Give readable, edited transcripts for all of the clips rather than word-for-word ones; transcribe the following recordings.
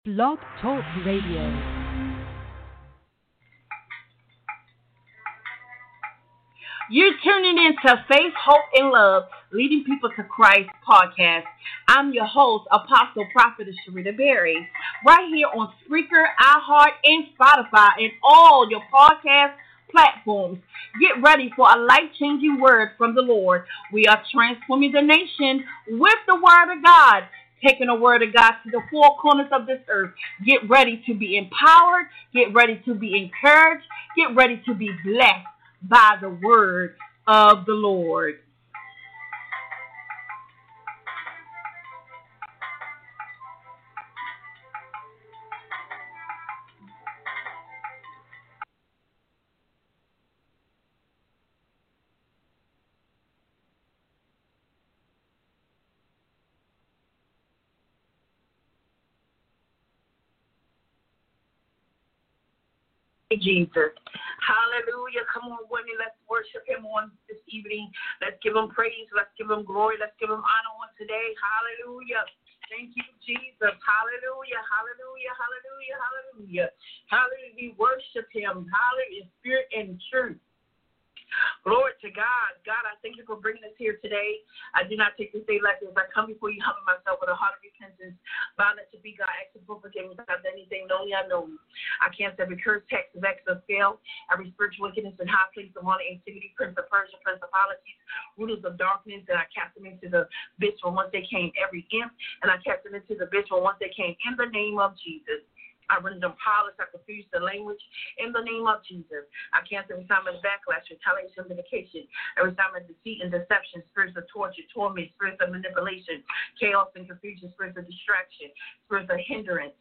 Blog Talk Radio. You're tuning in to Faith, Hope, and Love, Leading People to Christ podcast. I'm your host, Apostle Prophetess Sharita Berry, right here on Spreaker, iHeart, and Spotify, and all your podcast platforms. Get ready for a life-changing word from the Lord. We are transforming the nation with the Word of God, taking the Word of God to the four corners of this earth. Get ready to be empowered. Get ready to be encouraged. Get ready to be blessed by the word of the Lord. Jesus. Hallelujah. Come on, women. Let's worship him on this evening. Let's give him praise. Let's give him glory. Let's give him honor on today. Hallelujah. Thank you, Jesus. Hallelujah. Hallelujah. Hallelujah. Hallelujah. Hallelujah. We worship him. Hallelujah. In spirit and truth. Glory to God. God, I thank you for bringing us here today. I do not take this day like this. I come before you, humble myself with a heart of repentance, violent to be God, asking for forgiveness without anything known or unknown. I cancel every curse, text, vex, or fail, every spiritual wickedness in high place, demonic activity, prince of Persia, principalities, rulers of darkness, and I cast them into the abyss from whence they came, every imp, and I cast them into the abyss from whence they came, in the name of Jesus. I render them powerless. I confuse the language in the name of Jesus. I cancel every time of backlash, retaliation, vindication, every time of deceit and deception, spirits of torture, torment, spirits of manipulation, chaos and confusion, spirits of distraction, spirits of hindrance.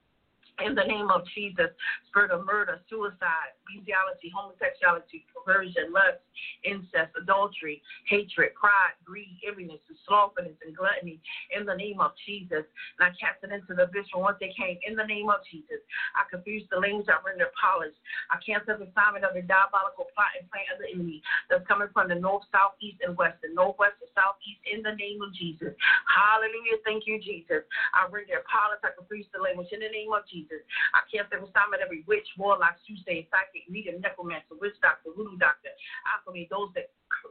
In the name of Jesus, spirit of murder, suicide, bestiality, homosexuality, perversion, lust, incest, adultery, hatred, pride, greed, enviness, slothfulness, and gluttony. In the name of Jesus, and I cast it into the abyss from whence they came. In the name of Jesus, I confuse the language, I render polished. I cancel the assignment of the diabolical plot and plan of the enemy that's coming from the north, south, east, and west, the northwest and southeast. In the name of Jesus, hallelujah. Thank you, Jesus. I render polished. I confuse the language in the name of Jesus. I cancel every assignment, every witch, warlock, soothsayer, psychic, medium, necromancer, witch doctor, voodoo doctor, alchemy, those that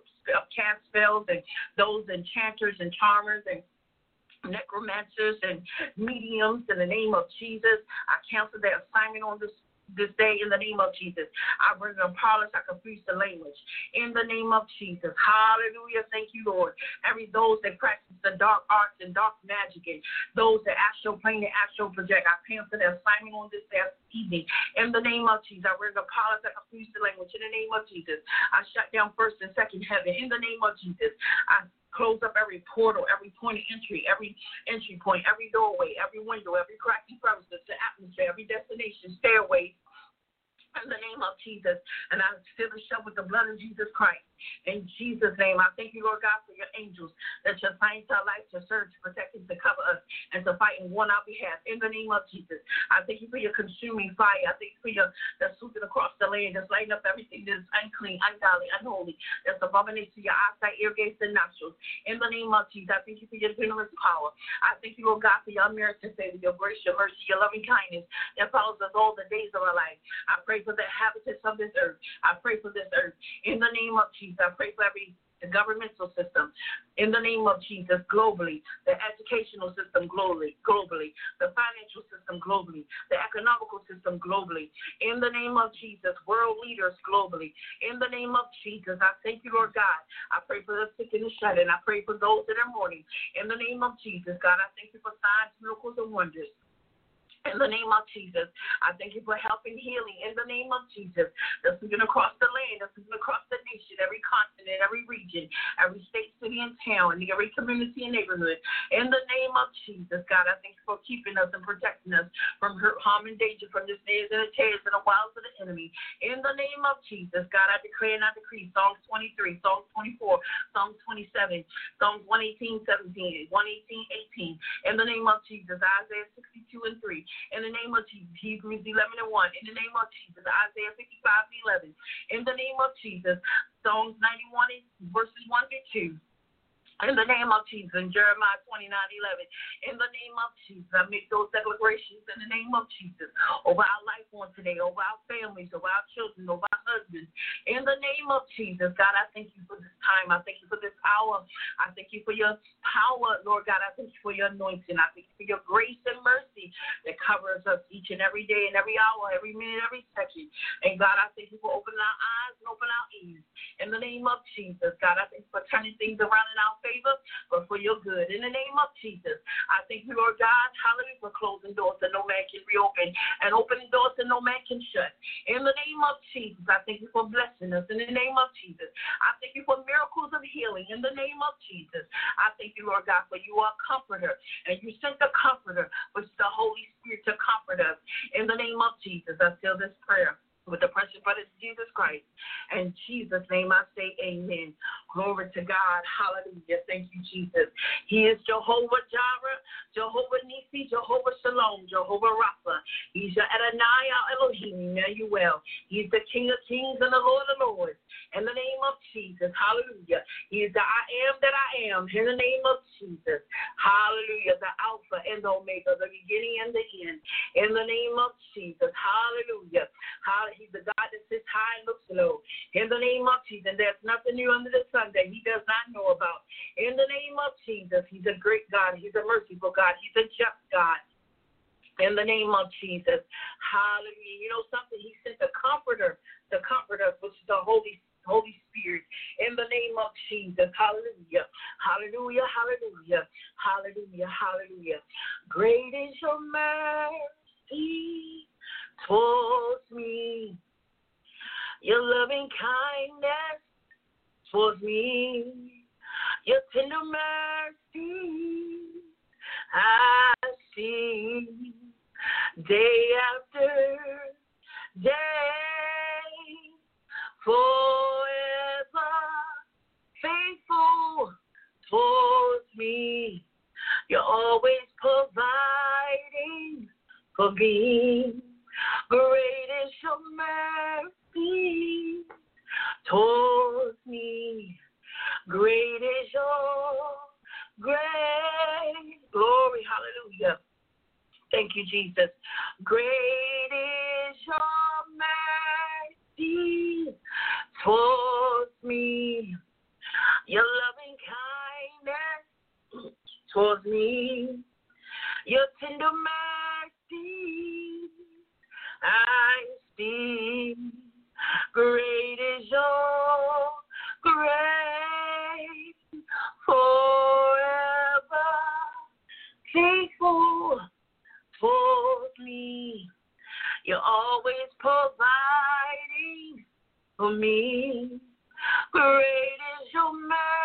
cast spells, and those enchanters and charmers and necromancers and mediums. In the name of Jesus, I cancel their assignment on this day in the name of Jesus. I bring them powerless. I confuse the language in the name of Jesus. Hallelujah. Thank you, Lord. Those that practice the dark arts and dark magic, and those that astral plane and astral project, I cancel their assignment on this evening in the name of Jesus. I bring them powerless. I confuse the language in the name of Jesus. I shut down first and second heaven in the name of Jesus. I close up every portal, every point of entry, every entry point, every doorway, every window, every crack and crevice, the atmosphere, every destination, stairway, in the name of Jesus. And I seal the shut with the blood of Jesus Christ. In Jesus' name, I thank you, Lord God, for your angels that shall find our life to serve, to protect us, to cover us, and to fight and war on our behalf. In the name of Jesus, I thank you for your consuming fire. I thank you for your the sweeping across the land, that's lighting up everything that is unclean, ungodly, unholy, that's abomination to your eyesight, ear gates, and nostrils. In the name of Jesus, I thank you for your generous power. I thank you, Lord God, for your unmerited favor, your grace, your mercy, your loving kindness that follows us all the days of our life. I pray for the inhabitants of this earth. I pray for this earth. In the name of Jesus, I pray for the governmental system. In the name of Jesus, globally, the educational system globally, the financial system globally, the economical system globally. In the name of Jesus, world leaders globally. In the name of Jesus, I thank you, Lord God. I pray for the sick and the shut in. I pray for those that are mourning. In the name of Jesus, God, I thank you for signs, miracles, and wonders. In the name of Jesus, I thank you for help and healing. In the name of Jesus, that's moving across the land, that's moving across the nation, every continent, every region, every state, city, and town, every community and neighborhood. In the name of Jesus, God, I thank you for keeping us and protecting us from hurt, harm, and danger, from the snares and the tears and the wiles of the enemy. In the name of Jesus, God, I declare and I decree Psalms 23, Psalms 24, Psalms 27, Psalms 118, 17, 118, 18. In the name of Jesus, Isaiah 62 and 3. In the name of Jesus, Hebrews 11 and 1. In the name of Jesus, Isaiah 55 and 11. In the name of Jesus, Psalms 91 verses 1 to 2. In the name of Jesus, in Jeremiah 29:11. In the name of Jesus, I make those declarations in the name of Jesus over our life on today, over our families, over our children, over our husbands. In the name of Jesus, God, I thank you for this time. I thank you for this hour. I thank you for your power, Lord God. I thank you for your anointing. I thank you for your grace and mercy that covers us each and every day and every hour, every minute, every second. And God, I thank you for opening our eyes and opening our ears. In the name of Jesus, God, I thank you for turning things around in our favor, but for your good. In the name of Jesus, I thank you, Lord God, hallelujah, for closing doors that no man can reopen and opening doors that no man can shut. In the name of Jesus, I thank you for blessing us. In the name of Jesus, I thank you for miracles of healing. In the name of Jesus, I thank you, Lord God, for you are a comforter, and you sent the comforter, which is the Holy Spirit, to comfort us. In the name of Jesus, I seal this prayer with the precious blood of Jesus Christ. In Jesus' name I say amen. Glory to God. Hallelujah. Thank you, Jesus. He is Jehovah Jireh, Jehovah Nisi, Jehovah Shalom, Jehovah Rapha. He's your Adonai, our Elohim, Emmanuel. He's the King of kings and the Lord of lords. In the name of Jesus. Hallelujah. He is the I am that I am. In the name of Jesus. Hallelujah. The Alpha and the Omega, the beginning and the end. In the name of Jesus. Hallelujah. He's the God that sits high and looks low. In the name of Jesus, there's nothing new under the sun that he does not know about. In the name of Jesus, he's a great God. He's a merciful God. He's a just God. In the name of Jesus. Hallelujah. You know something? He sent the comforter to comfort us, which is the Holy Spirit. In the name of Jesus. Hallelujah. Hallelujah. Hallelujah. Hallelujah. Hallelujah. Great is your mercy towards me, your loving kindness towards me, your tender mercy I see day after day, forever faithful towards me. You're always providing for me. Great is your mercy towards me. Great is your grace. Glory, hallelujah. Thank you, Jesus. Great is your mercy towards me. Your loving kindness towards me. Your tender mercy I see. Great is your grace, forever faithful towards me. You're always providing for me. Great is your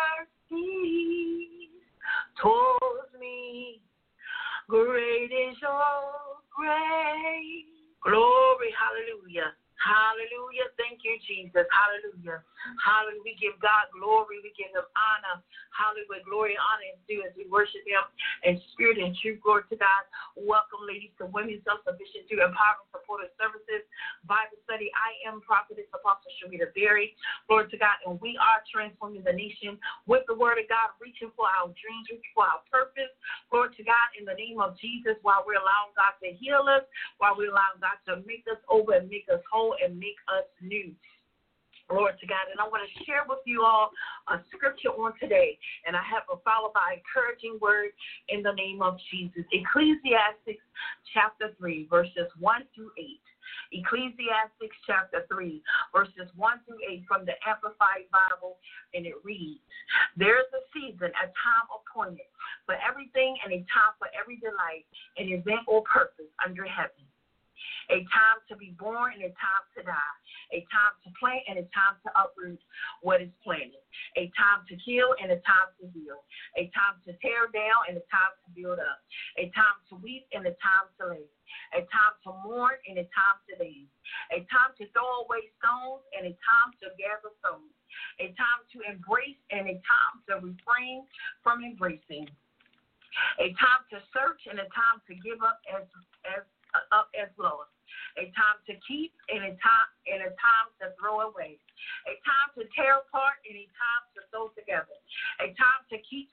mercy towards me. Great is your grace. Glory, hallelujah. Hallelujah. Thank you, Jesus. Hallelujah. Hallelujah. We give God glory. We give him honor. Hallelujah. Glory and honor is due as we worship him in spirit and truth. Glory to God. Welcome, ladies, to Women's Self-Sufficient through Empowering Supportive Services Bible Study. I am Prophetess Apostle Sharita Berry. Glory to God. And we are transforming the nation with the word of God, reaching for our dreams, reaching for our purpose. Glory to God in the name of Jesus, while we're allowing God to heal us, while we're allowing God to make us over and make us whole and make us new. Glory to God. And I want to share with you all a scripture on today. And I have it followed by encouraging word in the name of Jesus. Ecclesiastes chapter 3, verses 1 through 8. Ecclesiastes chapter 3, verses 1 through 8 from the Amplified Bible. And it reads, there is a season, a time appointed for everything, and a time for every delight, an event or purpose under heaven. A time to be born and a time to die. A time to plant and a time to uproot what is planted. A time to kill and a time to heal. A time to tear down and a time to build up. A time to weep and a time to laugh. A time to mourn and a time to dance. A time to throw away stones and a time to gather stones. A time to embrace and a time to refrain from embracing. A time to search and a time to give up as lost. A time to keep and a time to throw away. A time to tear apart and a time to sew together. A time to keep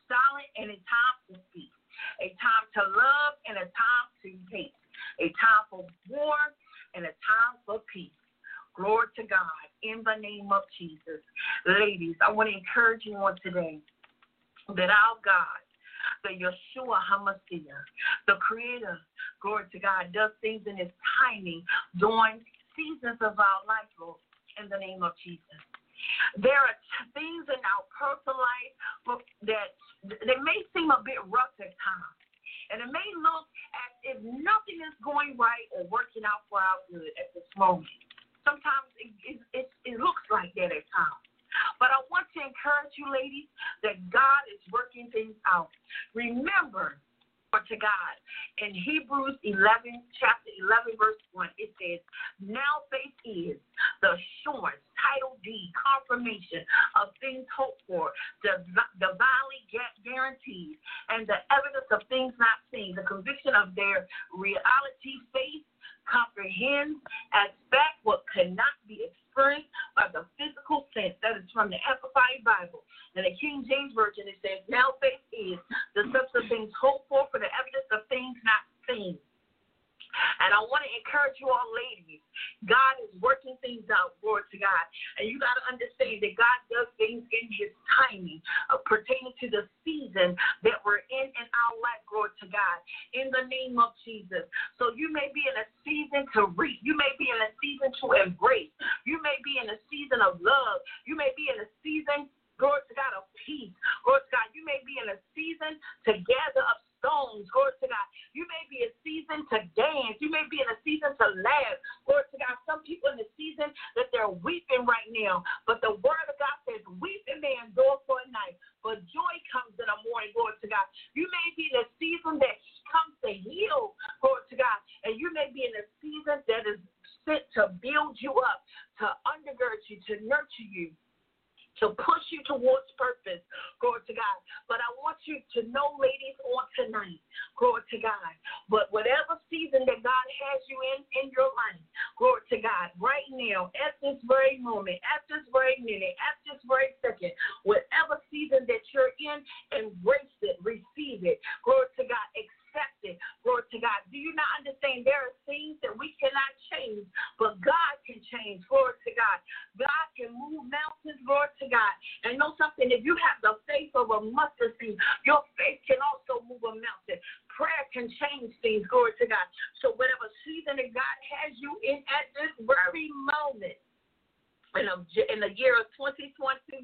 time for war and a time for peace. Glory to God in the name of Jesus. Ladies, I want to encourage you on today that our God, the Yeshua HaMashiach, the Creator, glory to God, does things in His timing during seasons of our life, Lord, in the name of Jesus. There are things in our personal life that they may seem a bit rough at times. And it may look as if nothing is going right or working out for our good at this moment. Sometimes it looks like that at times. But I want to encourage you, ladies, that God is working things out. Remember, to God, in Hebrews 11, chapter 11, verse 1, it says, now faith is the assurance, title deed, confirmation of things hoped for, the divinely guaranteed, and the evidence of things not seen, the conviction of their reality. Faith comprehends, expect what cannot be experienced by the physical sense. That is from the Amplified Bible. In the King James Version, it says, now faith is the substance of things hoped for the evidence of things not seen. And I want to encourage you all, ladies, God is working things out, glory to God. And you got to understand that God does things in His timing pertaining to the season that we're in our life, glory to God, in the name of Jesus. So you may be in a season to reap. You may be in a season to embrace. You may be in a season of love. You may be in a season, glory to God, of peace. Glory to God, you may be in a season to gather up stones. Glory to God, you may be in a season to dance. You may be in a season to laugh. Glory to God, some people in the season that they're weeping right now. But the word of God says, weeping may endure for a night, but joy comes in the morning. Glory to God, you may be in a season that comes to heal. Glory to God, and you may be in a season that is sent to build you up, to undergird you, to nurture you, to push you towards purpose, glory to God. But I want you to know, ladies, on tonight, glory to God, but whatever season that God has you in your life, glory to God, right now, at this very moment, at this very minute, at this very second, whatever season that you're in, embrace it, receive it, glory to God, accept it, glory to God. Do you not understand there are things that we cannot change, but God can change, glory to God. God can move mountains, glory to God. And know something, if you have the faith of a mustard seed, your faith can also move a mountain. Prayer can change things, glory to God. So whatever season that God has you in at this very moment, in the year of 2021,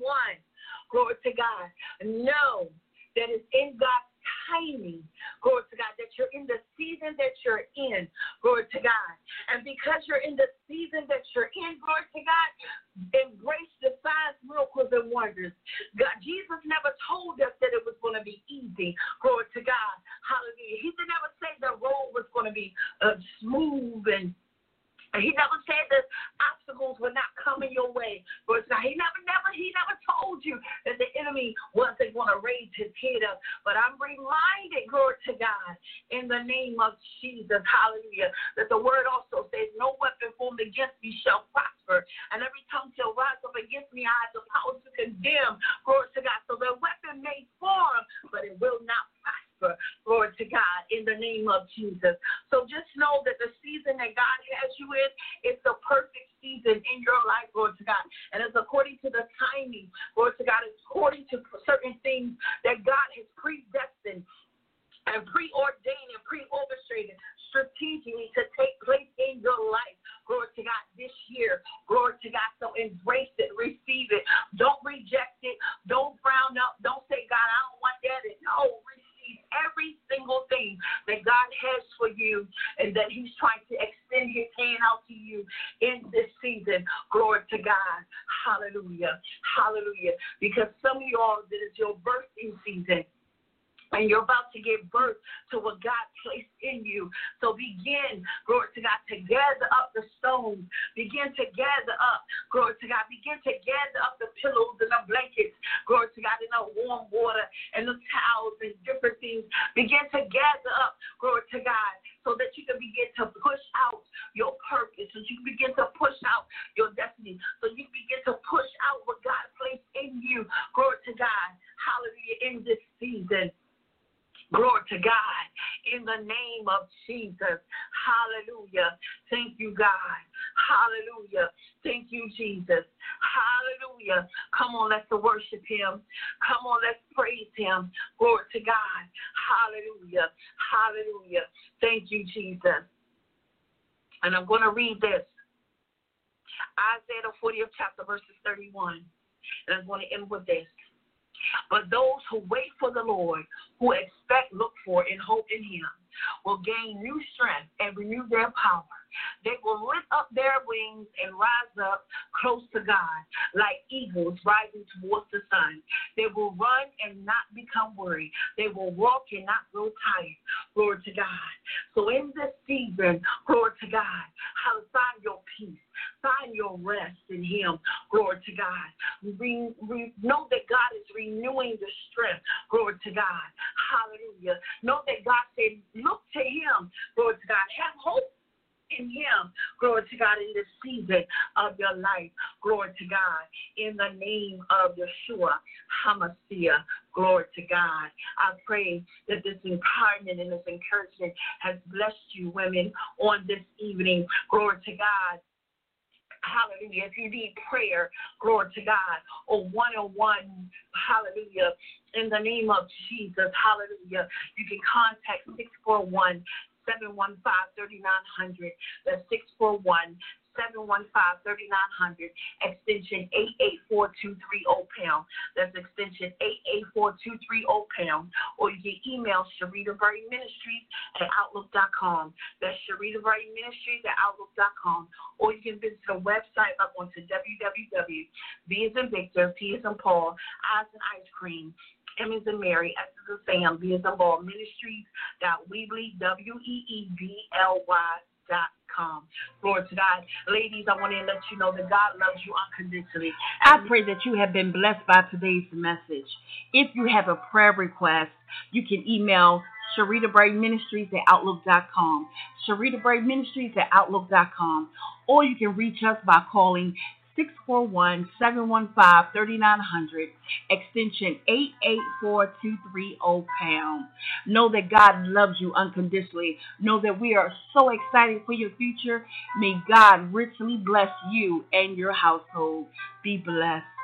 glory to God, know that it's in God's timing, glory to God, that you're in the season that you're in, glory to God. And because you're in the season that you're in, glory to God, embrace the signs, miracles, and wonders. God, Jesus never told us that it was going to be easy, glory to God. Hallelujah. He did never say the road was going to be smooth, and he never said that obstacles were not coming your way. But he never told you that the enemy wasn't going to raise his head up. But I'm reminded, glory to God, in the name of Jesus, hallelujah, that the word also says, no weapon formed against me shall prosper, and every tongue shall rise up against me. I have the power to condemn, glory to God. So the weapon may form, but it will not prosper. Glory to God, in the name of Jesus. So just know that the season that God has you in is the perfect season in your life, Lord to God. And it's according to the timing, Lord to God, it's according to certain things that God has predestined and preordained and pre-orchestrated strategically to take place in your life. Glory to God, this year. Glory to God. So embrace it, receive it. Don't reject it. Don't frown up. Don't say, God, I don't want that. No, every single thing that God has for you and that He's trying to extend His hand out to you in this season. Glory to God. Hallelujah. Hallelujah. Because some of y'all, that is your birthing season, and you're about to give birth to what God placed in you. So begin, glory to God, to gather up the stones. Begin to gather up, glory to God. Begin to gather up the pillows and the blankets, glory to God, and the warm water and the towels and different things. Begin to gather up, glory to God, so that you can begin to push out your purpose, so you can begin to push out your destiny, so you can begin to push out what God placed in you, glory to God, hallelujah, in this season. Glory to God, in the name of Jesus, hallelujah. Hallelujah. Thank you, God. Hallelujah. Thank you, Jesus. Hallelujah. Come on, let's worship him. Come on, let's praise him. Glory to God. Hallelujah. Hallelujah. Thank you, Jesus. And I'm going to read this. Isaiah the 40th chapter, verses 31. And I'm going to end with this. But those who wait for the Lord, who expect, look for, and hope in him, will gain new strength and renew their power. They will lift up their wings and rise up close to God, like eagles rising towards the sun. They will run and not become weary. They will walk and not grow tired. Glory to God. So in this season, glory to God, find your peace. Find your rest in him. Glory to God. We know that God is renewing the strength. Glory to God. Hallelujah. Know that God said, look to him. Glory to God. Have hope in him. Glory to God in this season of your life. Glory to God. In the name of Yeshua HaMashiach. Glory to God. I pray that this empowerment and this encouragement has blessed you, women, on this evening. Glory to God. Hallelujah. If you need prayer, glory to God, or one-on-one, hallelujah, in the name of Jesus, hallelujah, you can contact 641-715-3900. That's 641-715-3900, extension 88423-pound. That's extension 88423-pound. Or you can email Sharita Berry Ministries at Outlook.com. That's Sharita Berry Ministries at Outlook.com. Or you can visit the website up onto www. V as in Victor, P as in Paul, I as in ice cream, M as in Mary, S as in Sam, B as in Ball, Ministries.weebly, WEEBLY.com. Glory to God. Ladies, I want to let you know that God loves you unconditionally. I pray that you have been blessed by today's message. If you have a prayer request, you can email Sharita Berry Ministries at Outlook.com. Sharita Berry Ministries at Outlook.com. Or you can reach us by calling 641-715-3900, extension 88423-pound. Know that God loves you unconditionally. Know that we are so excited for your future. May God richly bless you and your household. Be blessed.